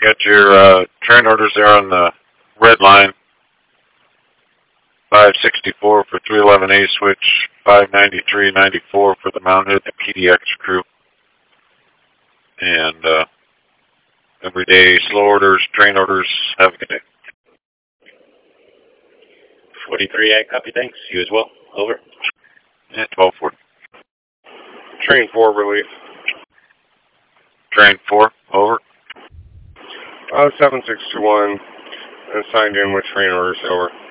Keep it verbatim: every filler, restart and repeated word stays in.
Got your uh, train orders there on the red line. five sixty-four for three eleven A switch, five ninety-three ninety-four for the Mount Hood, the P D X crew. And uh, everyday slow orders, train orders. Have a good day. forty-three, I copy, thanks. You as well. Over. Yeah, twelve forty. Train four, relief. Train four, over. Uh, seven six two one, and signed in with train orders, over.